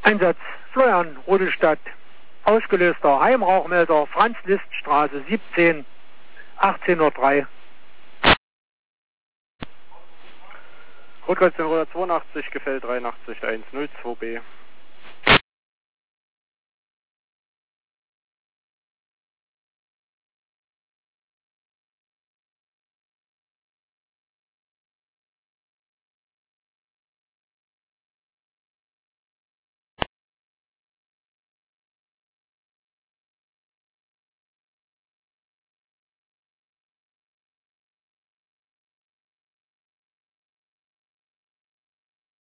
Einsatz Florian Rudolstadt. Ausgelöster Heimrauchmelder Franz-Liszt-Straße 17, 18:03 Uhr. Rotwärts 82, Gefäll 83, 102B.